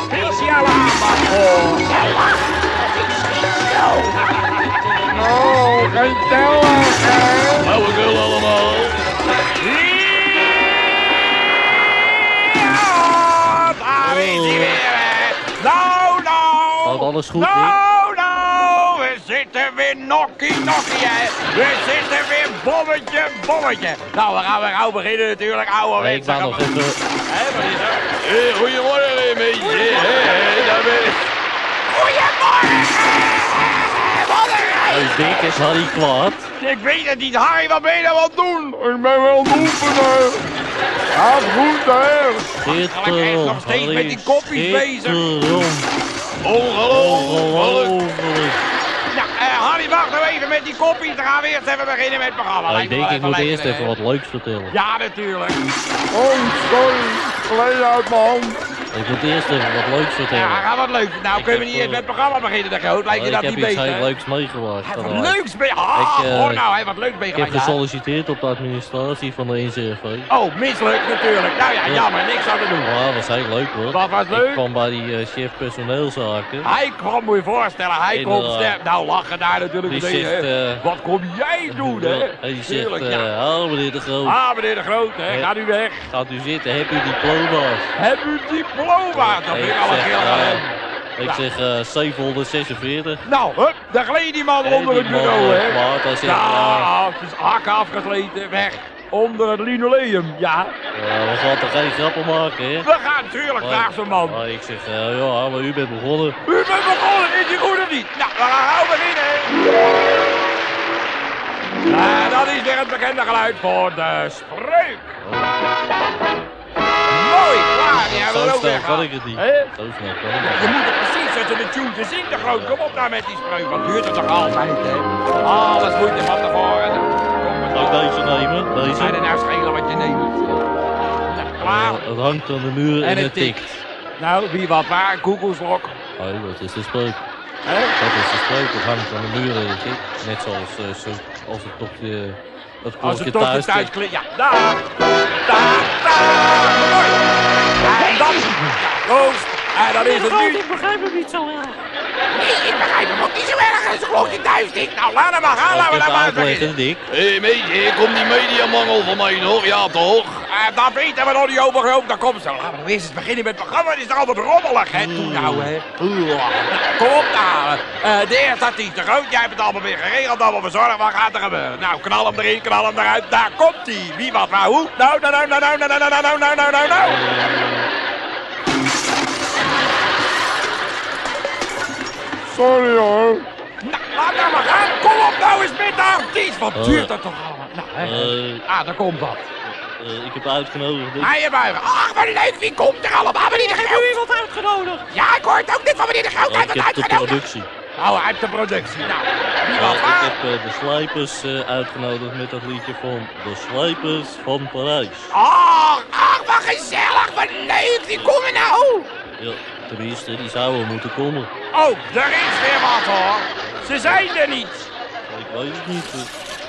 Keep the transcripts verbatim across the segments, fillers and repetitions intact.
speciale aandacht voor. Oh, geen tellen, hè? Flauwekul allemaal. Ja, daar is hij weer, hè. Nou, nou. Gaat alles goed, Nick? Nou, nou. We zitten weer nokkie, nokkie, hè. We zitten weer bommetje, bommetje. Nou, we gaan weer gauw beginnen natuurlijk, ouwe Nee, ik ben nog even... Hé, wat is er? Hey, goedemorgen, meisje. Hey, daar ben ik. Goedemorgen. Wat een Hey, Dick, is Harry kwaad? Ik weet het niet, Harry, wat ben je nou aan het doen? Ik ben wel aan het oefenen. Gaat goed, hè? Schitterend, Hij is nog steeds met die kopjes bezig. Schitterend. Ongelooflijk. Ongelooflijk. Nou, uh, Harry, wacht nou even met die kopjes. Dan gaan we eerst even beginnen met het programma. Ja, Lijkt ik me denk, wel ik moet even eerst lekker, even hè? wat leuks vertellen. Ja, natuurlijk. Oh, sorry. Gleed uit mijn hand. Ik moet eerst even wat leuks vertellen. Ja, ga wat leuk. Nou, Ik kunnen we heb, niet eens uh, met het programma beginnen, de groot. Lijkt je ik dat heb niet iets beter? heel leuks meegebracht. Hij heeft vandaag. wat leuks mee. Ah, Ik, uh, hoor nou, hij heeft wat leuks Ik heb meegemaakt. gesolliciteerd op de administratie van de N C R V. Oh, mislukt natuurlijk. Nou ja, Ja. jammer. Niks aan te doen. Ja, dat was heel leuk hoor. Wat was Ik leuk? kwam bij die uh, chef personeelzaken. Hij kwam, moet je voorstellen, hij Inderdaad. komt sterk. Nou, lachen daar natuurlijk Die meteen, zegt, hè. uh, Wat kom jij doen, hè? Hij zegt, Tuurlijk, uh, ja. hallo meneer de Groot, Ah, meneer de Groot, hè, Ja. gaat u weg. gaat u zitten, heb u diploma's? Heb u diploma? Dat vind ik al een zeg, keer aan uh, hem. ik Ja. zeg uh, zevenhonderdzesenveertig. Nou, hup, daar gleed die man En onder die het man, bureau, uh, hè. kwaad, hij zegt, uh, Ja, het is hakken afgesleten, weg. Onder het linoleum, ja. uh, we gaan toch geen grappen maken, hè? We gaan natuurlijk graag zo'n man. Maar ik zeg, uh, ja, maar u bent begonnen. U bent begonnen, is die goed of niet? Nou, we gaan gauw beginnen. En dat is weer het bekende geluid voor de spreuk. Mooi, klaar, die hebben we Zo ook snel weer kan gehad. ik het niet. Hè? Zo snel kan ik Ja, het je niet. moet het precies tussen de tune te zien, de groot. Kom op daar met die spreuk, wat duurt het toch altijd, hè? Alles moet je van tevoren. Nou, kom maar Zou ik door. deze nemen? Deze? Ga er nou schelen wat je neemt. Nou, klaar. Uh, het hangt aan de muur en, En het het tikt. Nou, wie wat waar, koekoeslok. Oh, dat is de spreuk. Hè? Dat is de spreuk, het hangt aan de muur en het tikt. Net zoals uh, zo, als het toch je... Het Als klokje het toch je thuis thuis tikt. klinkt. Ja, daar. Daar, daar. Mooi. En dan. Proost. En dan is het nu. Ik begrijp het niet zo erg. Nee, ik begrijp hem ook niet zo erg als een klokje thuis tikt. Nou, laat hem maar gaan. Laten we daar maar eens beginnen. Dick. Hé, hey, meisje, komt die mediamangel van mij nog? Ja, toch? Uh, daar weten we nog niet over, geloof. Dat komt zo. Laten we nou eerst eens beginnen met het programma. Het is toch altijd rommelig, hè? Doe nou, hè. Kom op nou. Uh, de eerste artiest, de groot. Jij hebt het allemaal weer geregeld, allemaal verzorgd. Wat gaat er gebeuren? Nou, knal hem erin, knal hem eruit. Daar komt hij. Wie, wat, waar, hoe? Nou, nou, nou, nou, nou, nou, nou, nou, nou, nou, nou, nou. Sorry hoor. Nou, laat nou maar gaan. Kom op nou eens met de artiest. Wat Uh, duurt dat toch allemaal? Nou, hè. Uh, Ah, daar komt wat. uh, ik heb uitgenodigd. Dick. Hij buigen. Ach, wat leuk. Wie komt er allemaal? Meneer de Heb Groot. u iemand uitgenodigd? Ja, ik hoor het ook net van meneer de Groot. Hij ik heeft heb het de uitgenodigd. productie. Nou, hij heeft de productie. Nou, wie Uh, wat ik waar? heb uh, de Slijpers uh, uitgenodigd met dat liedje van De Slijpers van Parijs. Ach, ach, wat gezellig. Wat leuk. Wie komen nou? Ja, tenminste, die zouden moeten komen. Oh, er is weer wat hoor. Ze zijn er niet. Ik weet het niet. uh.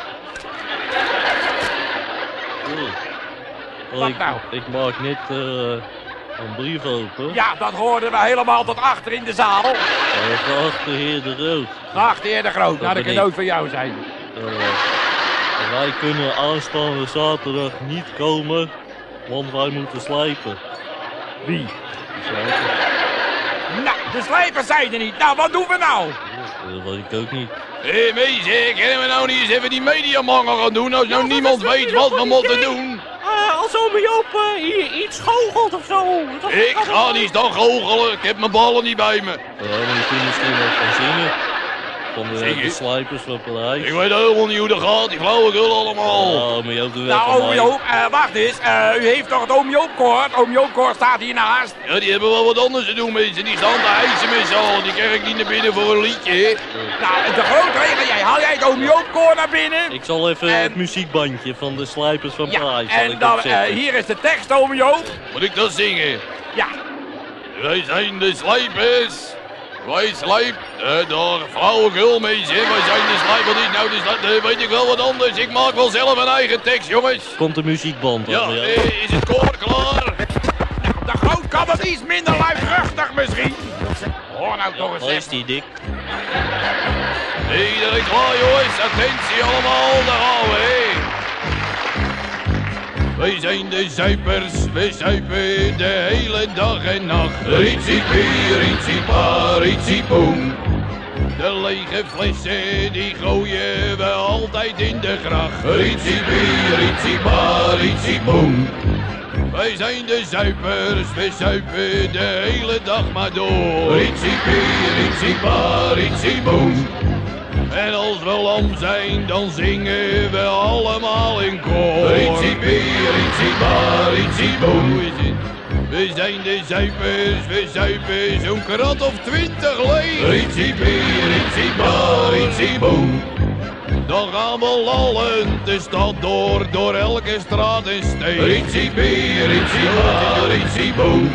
Oh. Oh, Wat ik, nou? ik maak net uh, een brief open. Ja, dat hoorden we helemaal tot achter in de zaal. Uh, geachte heer De Rood. Dag, de heer de Groot. Nou, dat ben kan ik. nooit van jou zijn. Uh, wij kunnen aanstaande zaterdag niet komen, want wij moeten slijpen. Wie? Slijpen? Nou, de slijpers zijn er niet. Nou, wat doen we nou? Ja, dat weet ik ook niet. Hé, hey, meisje, kunnen we nou niet eens even die mediamangel gaan doen als nou niemand weet wat we moeten doen? Uh, als ome Joop uh, hier iets goochelt of zo. Dat Ik dat- ga niet staan goochelen, ik heb mijn ballen niet bij me. Ja, maar je kunt misschien wat gaan zingen. Van de, Zingen? de Slijpers van Parijs. Ik weet helemaal niet hoe dat gaat, die flauwekul allemaal. Ja, maar je hebt er wel Nou, van oom mij. Joop, uh, wacht eens. Uh, u heeft toch het oom Joop koor? Het oom Joop koor staat hiernaast. Ja, die hebben wel wat anders te doen, mensen. Die staan te hijsen met z'n allen. Die krijg ik niet naar binnen voor een liedje. Nou, de grote regel jij. Haal jij het oom Joop koor naar binnen? Ik zal even En- het muziekbandje van de Slijpers van Ja, Parijs zal en ik dan, uh, opzetten. hier is de tekst, oom Joop. Moet ik dat zingen? Ja. Wij zijn de slijpers. Wij slijp... Uh, daar, flauwekul, mensen. Wij zijn de slijpers. Wat is nou de slijp? Uh, weet ik wel wat anders. Ik maak wel zelf een eigen tekst, jongens. Komt de muziekband Ja, aan, ja. eh, is het koor klaar? De groot kan het iets minder luid terug vijftig misschien. Hoor nou toch eens Waar is even. die dik? Iedereen klaar, jongens. Attentie allemaal, daar gaan we, hé. Wij zijn de zuipers, we zuipen de hele dag en nacht. Ritsie-pie, ritsie-pa, ritsie-boem. De lege flessen, die gooien we altijd in de gracht. Ritsie-pie, ritsie-pa, ritsie-boem. Wij zijn de zuipers, we zuipen de hele dag maar door. Ritsie-pie, ritsie-pa, ritsie-boem. En als we lam zijn, dan zingen we allemaal in koor. Ritsie-pie, ritsie-pa, ritsie-boem. We zijn de zuipers, we zuipen zo'n krat of twintig leeg. Ritsie-pie, ritsie-pa, ritsie-boem. Dan gaan we lallen de stad door, door elke straat en steeg. Ritsie-pie, ritsie-pa, ritsie-boem.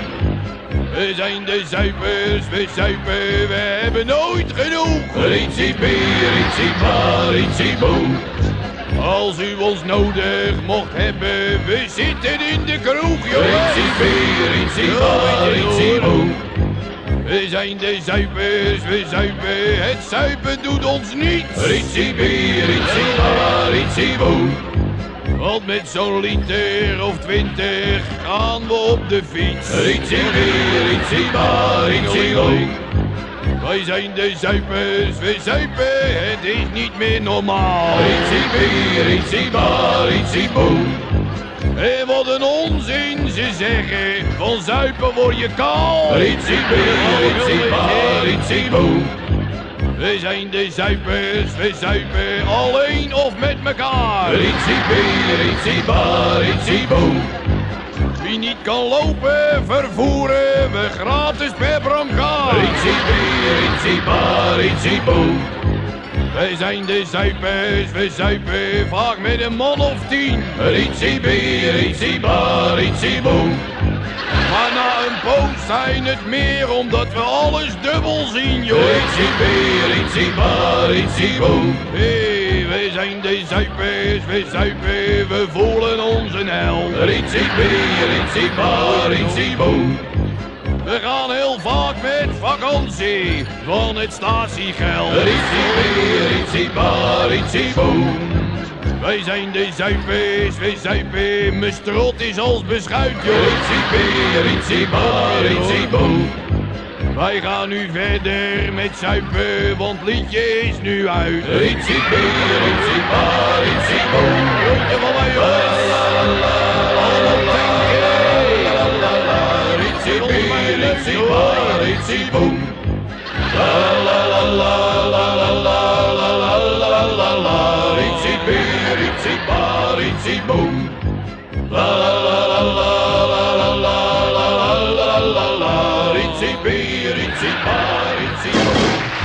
We zijn de zuipers, we zuipen, we hebben nooit genoeg. Ritsie-pie, ritsie-pa, ritsie-boem. Als u ons nodig mocht hebben, we zitten in de kroeg, jongens. Ritsie-pie, ritsie-pa, ritsie-boem. We zijn de zuipers, we zuipen, het zuipen doet ons niets. Ritsie-pie, ritsie-pa, ritsie-boem. Want met zo'n liter of twintig gaan we op de fiets. Ritsie-pie, ritsie-pa, ritsie-boem. Wij zijn de zuipers, we zuipen, het is niet meer normaal. Ritsie-pie, ritsie-pa, ritsie-boem. En wat een onzin ze zeggen, van zuipen word je kaal. Ritsie-pie, ritsie-pa, ritsie-boem. We zijn de zuipers, we zuipen alleen of met mekaar. Ritsie-pie, ritsie-pa, ritsie-boem. Wie niet kan lopen, vervoeren we gratis per brancard. Ritsie-pie, ritsie-pa, ritsie-boem. Wij zijn de zuipers, we zuipen vaak met een man of tien. Ritsie-pie, ritsie-pa, ritsie-boem. Maar na een poos zijn het meer, omdat we alles dubbel zien, joh. Ritsie-pie, ritsie-pa, ritsie-boem. Hey, wij zijn de zuipers, we zuipen, we voelen ons een hel. Ritsie-pie, ritsie-pa, ritsie-boem. We gaan heel vaak met vakantie van het statiegeld. Ritsie-pie, ritsie-pa, ritsie-boem. Wij zijn de zuipers, we zuipen, mijn strot is als beschuit, joh. Ritsie-pie, ritsie-pa, ritsie-boem. Wij gaan nu verder met zuipen, want het liedje is nu uit. Ritsie-pie, ritsie-pa, ritsie-boem. Joetje van mij, jongens. Allemaal tanken. Ritsie-pie, ritsie-pa, ritsie-boem. La la la la la la la la la la la. Ritsie-pie, ritsie-pa, ritsie-boem. La la la la la la la la la la la. Ritsie-pie, ritsie-pa, ritsie-boem.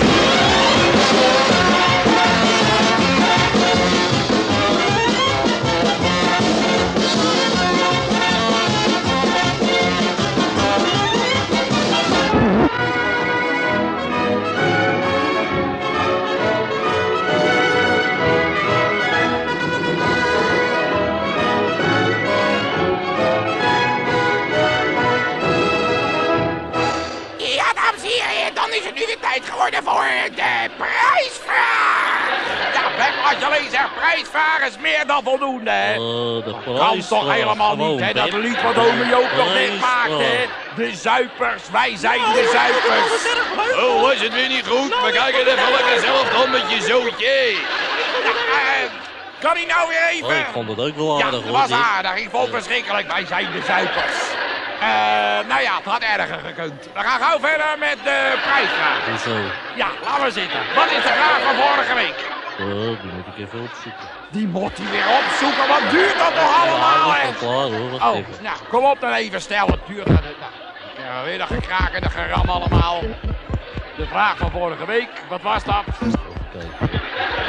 Is het nu weer tijd geworden voor de prijsvraag? Ja, Bek, als je alleen zegt prijsvraag is meer dan voldoende, hè? Uh, de Kan toch helemaal niet, hè? Dat lied wat ome Joop nog net maakt, hè? De zuipers, wij zijn de zuipers. Oh, was het weer niet goed? Maar kijk het even lekker zelf dan met je zootje. Ja, uh, kan hij nou weer even? Oh, ik vond het ook wel Ja, aardig, het hoor. was dit. aardig. Ik vond het verschrikkelijk. Wij zijn de zuipers. Uh, nou ja, het had erger gekund. We gaan gauw verder met de prijsvraag. Hoezo? Ja, laten we zitten. Wat is de vraag van vorige week? Oh, die moet ik even opzoeken. Die moet hij weer opzoeken. Wat duurt dat nog allemaal, Ja, hè? dat is al klaar, hoor. Wacht Oh, even. nou, kom op dan even, stel. Het duurt dan. Nou, ik heb weer dat gekraak en dat geram allemaal. De vraag van vorige week, wat was dat? Even kijken.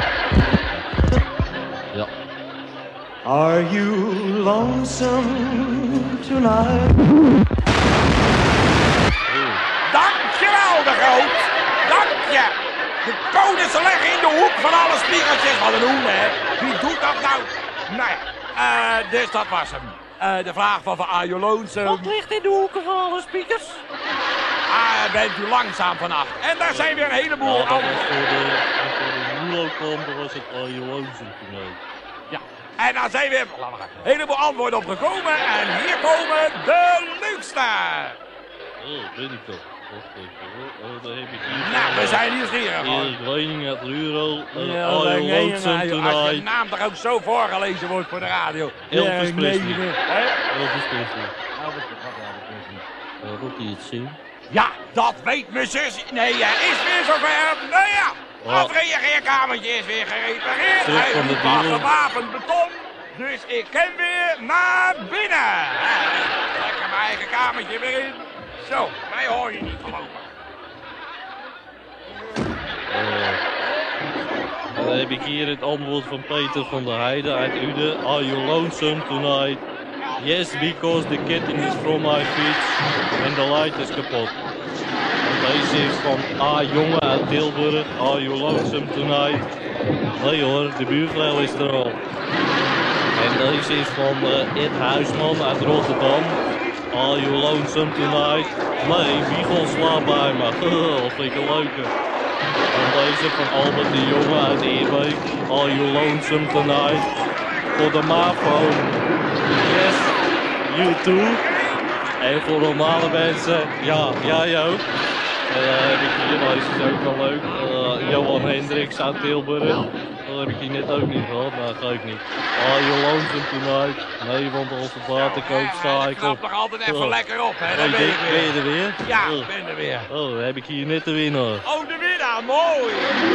Ja. Are you lonesome tonight? Dankjewel, de Groot. Dank je. De koningen leggen in de hoek van alle spiegeltjes. Wat een hoen, hè? Wie doet dat nou? Nou ja, uh, dus dat was hem. Uh, de vraag van, van Are you lonesome? Wat ligt in de hoeken van alle speakers? Ah, bent u langzaam vannacht. En daar zijn weer een heleboel Nou, dat was antwoorden. voor de, voor de Mulo-kamp, was het Are You Lonesome Tonight. Ja, en daar zijn weer een heleboel antwoorden op gekomen. En hier komen de leukste. Oh, ben ik toch. Wacht even hoor. Oh, daar heb ik hier. Nou, we zijn nieuwsgierig. hoor. Erik Lening uit Euro. Uh, Ja, Are You nee, Lonesome nee, als je Tonight. naam toch ook zo voorgelezen wordt voor de radio. Elvis Ja, Presley. nee, hè? Elvis Presley. Uh, Rocky het zien. Ja, dat weet mijn zus. Nee, hij is weer zover. Nou ja, Oh. het reageerkamertje is weer gerepareerd. Terug Hij van de is dealer. gewapend beton. Dus ik kan weer naar binnen. Lekker mijn eigen kamertje weer in. Zo, mij hoor je niet voorlopig. Uh, dan heb ik hier het antwoord van Peter van der Heijden uit Uden. Are you lonesome tonight? Yes, because the ketting is from my feet and the light is kapot. En deze is van A. Jonge uit Tilburg. Are you lonesome tonight? Nee hoor, de buurvrouw is er al. En deze is van uh, Ed Huisman uit Rotterdam. Are you lonesome tonight? Nee, Wiegel slaapt bij me. Dat vind ik een leuke. En deze van Albert de Jonge uit Eerbeek. Are you lonesome tonight? Voor de Mafo. Yes, you too. En voor normale mensen, ja, jij ook. En dan heb ik hier, deze is ook wel leuk. Uh, Johan Hendricks uit Tilburg. Dat heb ik hier net ook niet gehad, maar dat geeft niet. Are you lonesome tonight? Nee, want als het water kookt sta ik knap op. nog altijd even Oh. lekker op, hè? Oh, Dan ben je ben je weer. er weer? Ja, Oh. ik ben er weer. Oh, dan heb ik hier net de winnaar. Oh, de winnaar, mooi.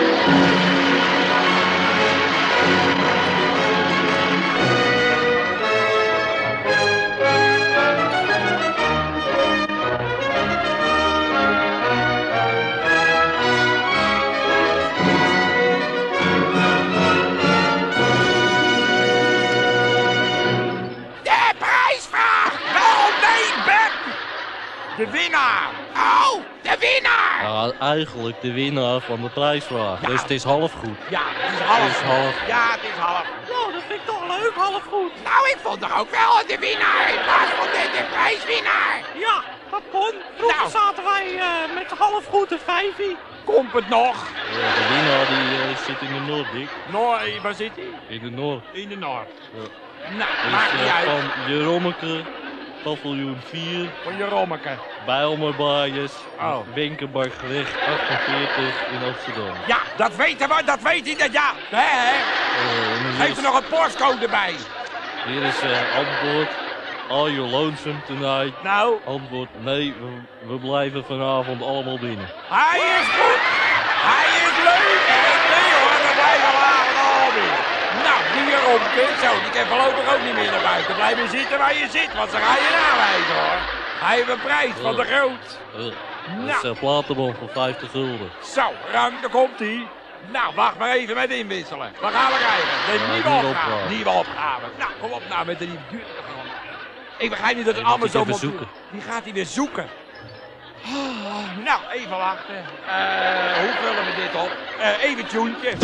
De prijsvraag! Oh nee, Beb! De winnaar! Oh, de winnaar! Ja, eigenlijk de winnaar van de prijsvraag. Dus het is half goed. Ja, het is half. Het is half. Ja, het is half. Nou, dat vind ik toch leuk, half goed. Nou, ik vond toch ook wel de winnaar in plaats van de, de prijswinnaar. Ja, dat kon. Vroeger Nou. zaten wij uh, met half goed de vijfie. Komt het nog? Ja, de winnaar die uh, zit in de Noordik. Noor, waar zit hij? In de Noord. In de Noord. Ja. Nou, Dus, maakt niet uh, uit. van Jerommeke, paviljoen vier, Van je rommeke. Bijlmerbaaiers, Oh. Wenkenbargweg achtenveertig in Amsterdam. Ja, dat weten we, dat weet hij. Dat, ja, hè, hè. Uh, en hier Geef is- er nog een postcode bij. Hier is uh, antwoord. Are you lonesome tonight? Nou, Antwoord nee, we, we blijven vanavond allemaal binnen. hij is goed. Hij is leuk. hè. Nee hoor, dan blijven we later al weer. Nou, die romke. Zo, die kan voorlopig ook niet meer naar buiten. Blijven zitten waar je zit, want ze gaan je aanwijzen hoor. Hij heeft een prijs van de groot. Uh, dat Nou. is een platenband van vijftig gulden. Zo, Rank, daar komt hij. Nou, wacht maar even met inwisselen. Wat gaan we krijgen? De Ja, nieuwe nieuwe opgave. opgave. Nieuwe opgave. Nou, kom op nou met de nieuwe duur. Ik begrijp niet dat het Die allemaal moet zo hij even moet zoeken. doen. Die gaat hij weer zoeken. Oh, nou, even wachten. Eh, hoe vullen we dit op? Eh, even tuentje.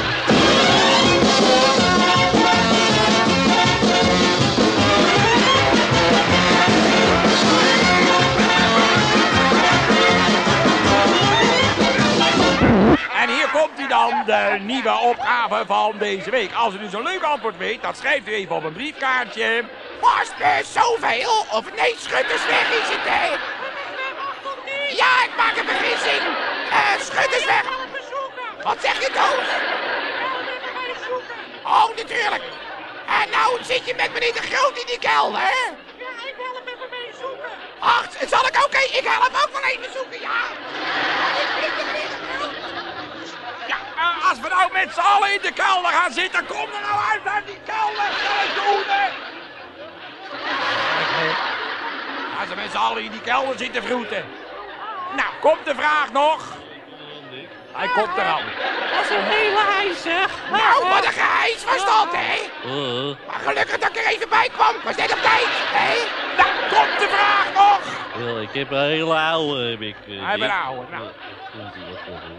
En hier komt hij dan, de nieuwe opgave van deze week. Als u dus een leuk antwoord weet, dan schrijft u even op een briefkaartje. Was er zoveel? Of nee, Schuttersweg is het, hè? Ja, ik maak een vergissing. Eh, Schuttersweg. Wat zeg je, Toos? Oh, natuurlijk. En nou zit je met meneer De Groot in die kelder, hè? Ja, ik wil hem even mee zoeken. Ach, zal ik oké? Ik help ook wel even zoeken, ja. Ik vind het niet goed. Ja, eh, als we nou met z'n allen in de kelder gaan zitten, kom er nou uit uit die kelder. Zal ik doen, hè? Als we met z'n allen in die kelder zitten vroeten. Nou, komt de vraag nog? Hij komt eraan. Dat is een hele ijzer. Nou, wat een geheis was dat, hè? Uh, Maar gelukkig dat ik er even bij kwam. Ik was net op tijd, hè? Nou, komt de vraag nog? ja, ik heb een hele oude, heb ik. Uh, Hij heeft een Dick. oude, nou. Ja, komt ie, wacht even.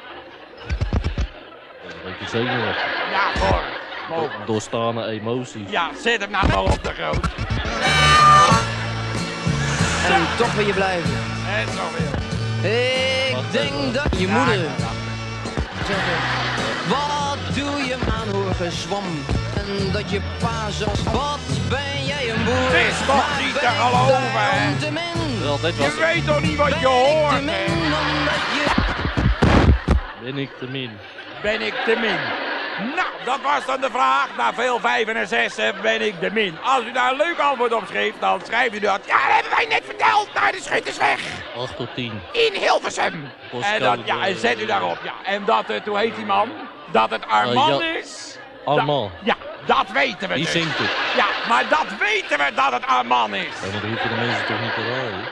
Ja, een beetje zenuwachtig. Ja, hoor. Mogen. Doorstaande emoties. Ja, zet hem nou maar op de groot. En toch wil je blijven. En zo weer. Ik Wacht denk even. dat je moeder zeggen, wat doe je man hoor gezwom? En dat je pa zegt, wat ben jij een boer? Het is toch Maar niet te ben ik geloven, daarom hè? te min? Wel, dit was Je het. weet toch niet wat Ben je ik te hoort, hè? min omdat je... Ben ik te min. Ben ik te min? Nou, dat was dan de vraag. Na veel vijven en zessen ben ik de min. Als u daar een leuk antwoord op schreef, dan schrijft u dat. Ja, dat hebben wij net verteld. Naar de Schuttersweg. acht tot tien. In Hilversum. En, dan, ja, en zet u daarop. Ja. En dat het, hoe heet die man? Dat het Armand Uh, ja. is. Armand. Da- ja, dat weten we Die dus. zingt het. Ja, maar dat weten we dat het Armand is. Ja, maar dat hoeven de mensen toch niet te raden?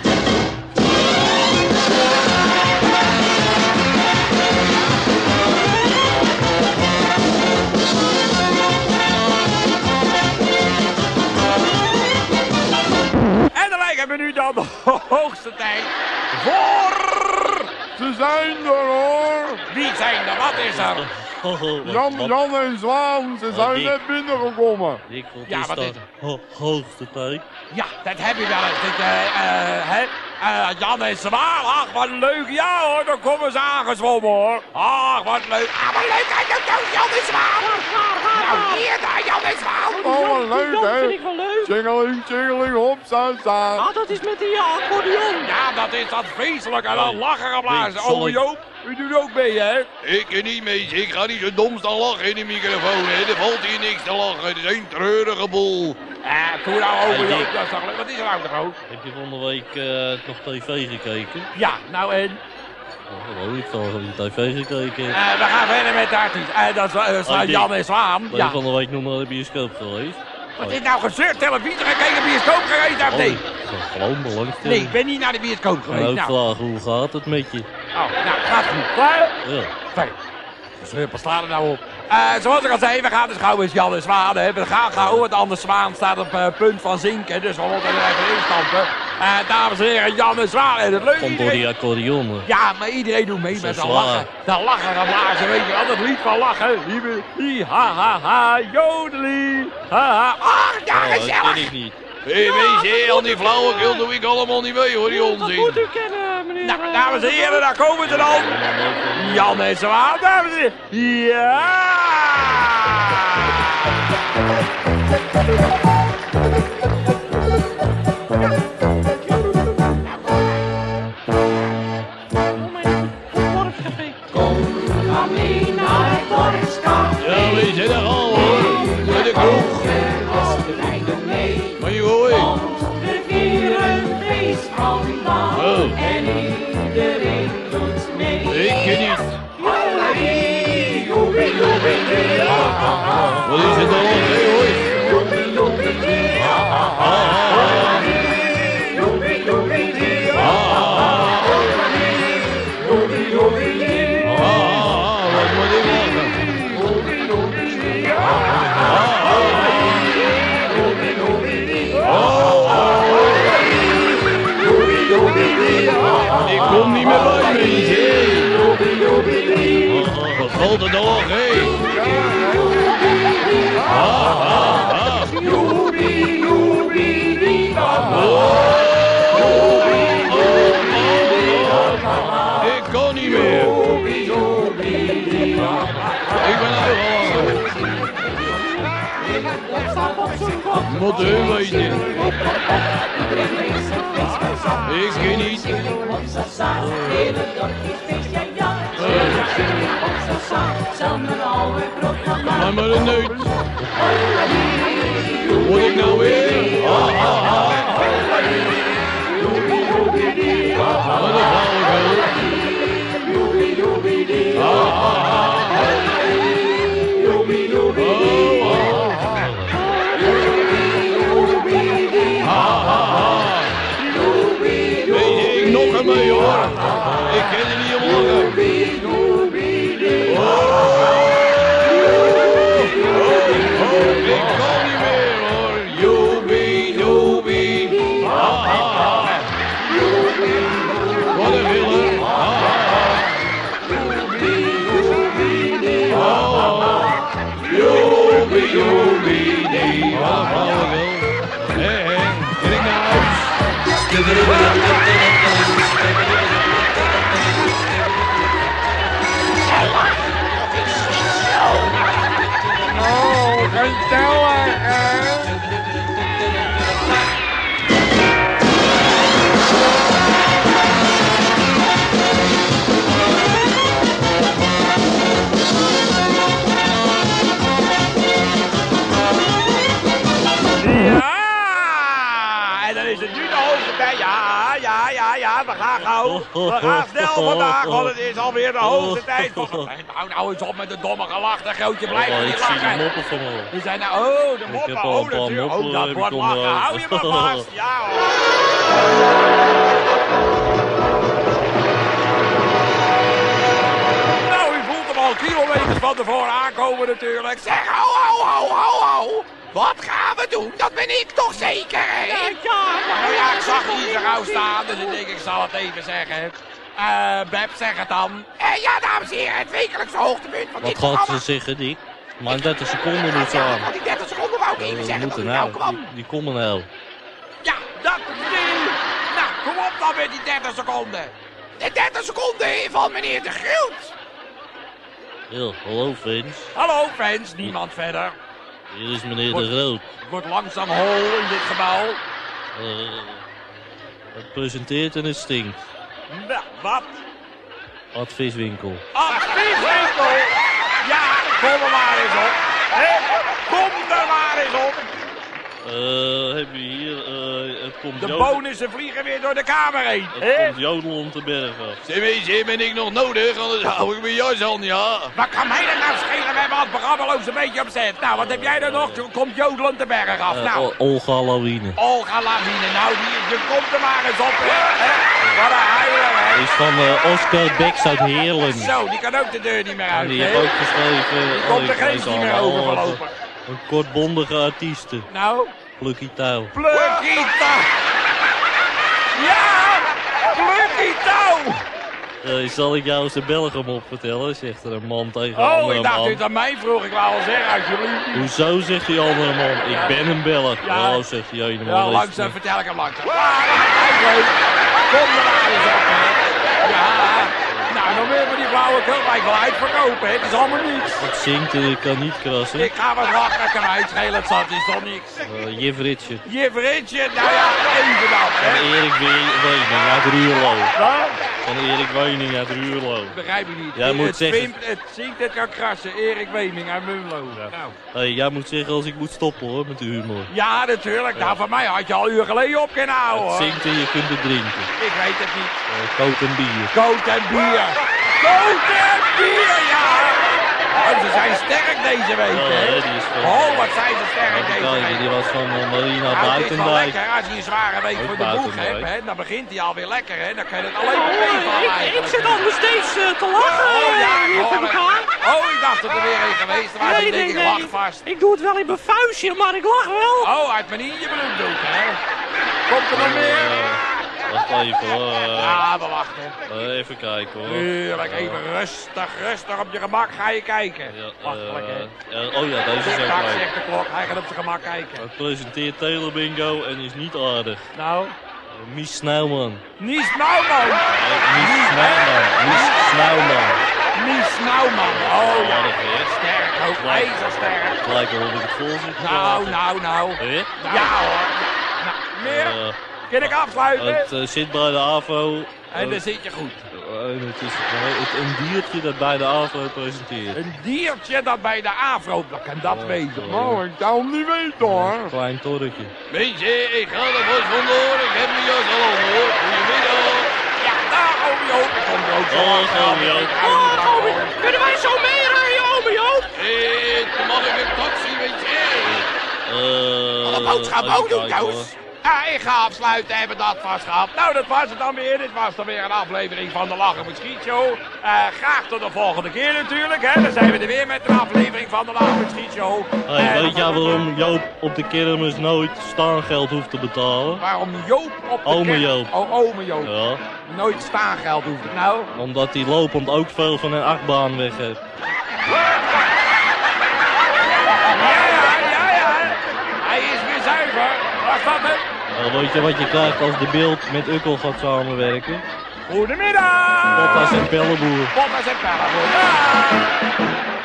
En dan lijkt me nu dan de hoogste tijd voor... Ze zijn er hoor. Wie zijn er? Wat is er? Oh, oh, wat- Jan, wat- Jan en Zwaan, ze zijn Dick. net binnengekomen. Dick, wat Ja, is wat dat? is- Ho- hoogste tijd. Ja, dat heb je wel eens. Dit, eh, eh, hè? Eh, Jan en Zwaar, ach, wat leuk. Ja hoor, dan komen ze aangezwommen hoor. Ach, wat leuk. Ah, wat leuk. Hij doet ook Jan en Zwaar. Nou, hier daar, Jan en Zwaar. Oh, wat leuk Dat vind hè. ik wel leuk. Tjingeling, tjingeling, hopsa, sa. Ah, dat is met die accordeon. Ja, dat is dat feestelijk. En dan Nee. lachen geblazen. Nee, zal Oh, ik- Joop, u doet ook mee, hè? Ik kan niet mee, ik ga niet zo dom staan lachen in de microfoon. Hè. Er valt hier niks te lachen, het is een treurige boel. Eh, doe nou over, Hey, Joop. Dick. Dat is toch leuk. Wat is er nou toch ook? Heb je van de week eh, nog tv gekeken? Ja, nou en? Oh, hallo, ik zal gewoon tv gekeken. Eh, we gaan verder met de artiest. En dat is uh, Hey, Dick. Jan en Zwaan. Ben je Ja. van de week nog naar de bioscoop geweest? Wat is nou gezeurd? Televisie gekeken, bioscoop geweest? Of nee? Oh, gewoon belangstelling. Nee, ik ben niet naar de bioscoop Ik geweest. ook Nou, vragen, hoe gaat het met je? oh, nou, gaat goed. Klaar? Ja. Fijn. Slurpen, sla er nou op. Eh, zoals ik al zei, we gaan dus gauw eens Jan en Zwaan hebben. We gaan gauw, want anders Zwaan staat op uh, punt van zinken. Dus we moeten er even instampen. Uh, dames en heren, Jan en Zwaan. En het leuke Komt door iedereen... die accordeon. Ja, maar iedereen doet mee Zo met dat zwaar. lachen. Dat lachen en blazen, weet je wel. Dat lied van lachen. Hiebe, hi, ha, ha, ha, jodelie. Ha, ha. Ach, ja, Oh, dat gezellig. ken ik niet. Hé, weet je, al die flauwekul doe ik allemaal niet mee hoor, die Dat onzin. moet u kennen, meneer. Nou, eh, dames en heren, daar komen ze dan. Jan en Zwaan, dames en heren. Ja! Ja, weet je, daar gaan we hoor. Met de kroeg. Maar je hoor je. We vieren feest vandaag Oh, en iedereen doet mee. ik ken niet. Joepie, joepie, joepie, ja, ha, ha. Wat is het dan? Hé, hoor. Joepie, joepie, ja, ha, ha. Joepie, joepie, ja, ha, ha. Joepie, joepie, ja, ha, Ah, ah, wat moet ik lachen? joepie, joepie, ja, ha, ha. Joepie, joepie, ja, ha, ha. Joepie, joepie, ja, ha, ha. Ik kom niet meer bij, mensen. Joepie, joepie, Ah, ah, wat valt er dan nog, hé? Ah, ah, ah. joepie, joepie, ja, ha, ha. Ik kan niet meer. Ik ben uit de Moet u weten. Ik ken niet. Maar maar een neut. Moet ik nou weer? Ah, ah, ah. Wat een flauwekul. Ah, ah, ah. Oh, ah. Ah, ah, ah. Weet je, ik nog ermee hoor. Ik ken er niet om lachen. Oh, oh, ik kan niet meer hoor. Joepie, joepie. Ah, ah, ah. Wat een willer. Ah, ah, ah. Oh, oh. Joepie, joepie, die. Wat een flauwekul. Hé, hé, kan ik naar huis? gezellig, hè? Ja, en dan is het nu de hoogste tijd. Ja, ja, ja, ja, we gaan gauw. We gaan snel vandaag, want het is alweer de hoogste tijd. Nou, nou eens op met de domme gelach, dan grootje blijft Oh, niet ik zie die lachen. moppen van al. Die zijn nou, oh, de Ik moppen, heb al oh, een paar natuurlijk. moppen, Oh, dat heb wordt ik lachen. onderuit. Hou je maar vast. Ja, hoor. Nou, u voelt hem al kilometers van tevoren aankomen natuurlijk. Zeg, ho, ho, ho, ho, ho. Wat gaan we doen? Dat ben ik toch zeker, hè? Ja, ja. Nou ja, ik zag hier zo gauw staan, dus ik denk ik zal het even zeggen. Eh, Beb, zeg het dan. Eh, ja, dames en heren, het wekelijkse hoogtepunt van Wat dit gaat programma. ze zeggen, Dick? Maar dertig seconden moet Ja, aan. van die dertig seconden wou ik even We zeggen. moeten dat u nou nou, kwam. die, die komen nou. Ja, dat is die. Nou, kom op dan met die dertig seconden. De dertig seconden van meneer De Groot. Ja, hallo fans. Hallo fans, niemand verder. Hier is meneer De Groot. Het wordt langzaam hol in dit gebouw. Uh, het presenteert en het stinkt. Nou, wat? Advieswinkel. Advieswinkel! Ja, kom er maar eens op. Hè? Kom er maar eens op. Uh, heb je hier, uh, het komt De jodel- bonussen vliegen weer door de kamer heen. Het Hè? komt jodel om te bergen. Zeg eens, ben ik nog nodig? Anders hou ik mijn jas aan, ja. Wat kan mij dat nou schelen? We hebben al het programma loos een beetje opzet. Nou, wat heb jij er nog? Toen komt jodelend de berg af. Uh, Nou, O- Olga Lawine. Olga Lawine. Nou, die, je komt er maar eens op. Hè? Hè? Wat een heilig, hè? Is van uh, Oscar Beks uit Heerlen. Zo, die kan ook de deur niet meer En uit. die hè? heeft ook geschreven. Die oh, komt de ik grens lees niet meer allemaal, overgelopen. uh, Een kortbondige artiesten. Nou, Plucky Touw. Plucky Touw. Ja, Plucky Touw. Uh, zal ik jou eens de Belgium op vertellen? Zegt er een man tegen een Oh, andere ik dacht man. u het aan mij vroeg. Ik wou al zeggen, alsjeblieft. Hoezo, zegt die andere man. Ik ben een Belg. Ja. Oh, zegt die ene man. Ja, Is- langzaam vertel ik hem langzaam. Ah, hij is leuk. Kom er maar eens op, hè. Ja, nou, dan willen we die flauwekul gelijk wel uitverkopen, hè. Het is allemaal niets. Het zingt en ik kan niet krassen. Ik ga wat lachen, ik kan hem uitschelen, het zat is toch niks. Uh, Jif Richard. Jif Richard, nou ja, even dan, En hè. Erik We- Wening uit Ruurlo. Wat? Van Erik Wening uit Ruurlo. Begrijp ik niet. Jij moet het zeggen- Zwiemt, het zingt, het kan krassen. Erik Wening uit Munlo. Nou. Hey, jij moet zeggen als ik moet stoppen hoor, met de humor. Ja, natuurlijk. Nou, van mij had je al een uur geleden op kunnen houden, Het hoor. zingt en je kunt het drinken. Ik weet het niet. Uh, Koot en bier. Koot en bier. Koot en bier, ja. Oh, ze zijn sterk deze week, Ja, hè. hè, die is van- Oh, wat zijn ze sterk Even deze kijken, week. die was van uh, Marina Nou, het is wel Buitendijk. lekker. Als je een zware week Ook voor de boeg Buitendijk. hebt, hè, dan begint hij alweer lekker, hè. Dan kan je het alleen maar meevallen Ik, ik eigenlijk. zit al nog steeds eh, te lachen Oh, ja, eh, ik hier hoor voor het. elkaar. Oh, ik dacht dat er weer een geweest was. Nee, Ik denk, nee, ik nee. lach vast. Ik doe het wel in mijn vuistje, maar ik lach wel. Oh, uit mijn in je bloeddoek, hè. Komt er nog meer? Uh, wacht even hoor. Uh, Ja, we wachten. uh, even kijken hoor. Tuurlijk, even rustig, rustig op je gemak ga je kijken. Ja, Makkelijk, hè. uh, ja, oh ja, deze is ook Tik-tak, leuk. zegt de klok, hij gaat op zijn gemak kijken. Hij presenteert Telebingo en is niet aardig. Nou, Uh, Mies Snauwman. Nies Nauwman. Uh, Mies Snauwman. Mies Snauwman. Nies Nauwman. Oh ja, Aardig weer. sterk, ook ijzersterk. Gelijk al op ik het vol zit. Nou, nou, nou. Hè? Ja hoor. Nou, meer? Uh, Kan ik afsluiten? het uh, zit bij de AVO. En Uh, dan zit je goed. uh, en het is uh, het, een diertje dat bij de AVO presenteert. Een diertje dat bij de AVRO, dat kan dat wezen. Nou, ik zou hem niet weten, hoor. Klein torretje. Mensen, ik ga er vast vandoor. Ik heb mijn jas al om, hoor. Goedemiddag. Ja, daar ome Joop. Ik kom er ook zo Oh, achter. ome Joop. Oh, Omi, kunnen wij zo meerijden, Omi Joop? Eh, dan mag ik een taxi, weet je. Uh, Alle boodschap even ook doen, kijken, Toos. hoor. Ja, ik ga afsluiten, hebben dat vast gehad. Nou, dat was het dan weer. Dit was dan weer een aflevering van de Lachen met Schiet Show. Uh, graag tot de volgende keer natuurlijk. Hè. Dan zijn we er weer met een aflevering van de Lachen met Schiet Show. Hey, En weet jij waarom Joop op de kermis nooit staangeld hoeft te betalen? waarom Joop op de Ome kerk- Joop. Oh, ome Joop. Ja, Nooit staangeld hoeft. Nou, omdat hij lopend ook veel van een achtbaan weg heeft. ja, ja, ja, ja. Hij is weer zuiver. Was dat het? Uh, weet je wat je krijgt als de beeld met Ukkel gaat samenwerken? Goedemiddag. Bottas en Pelleboer. Bottas en Pelleboer. Ja.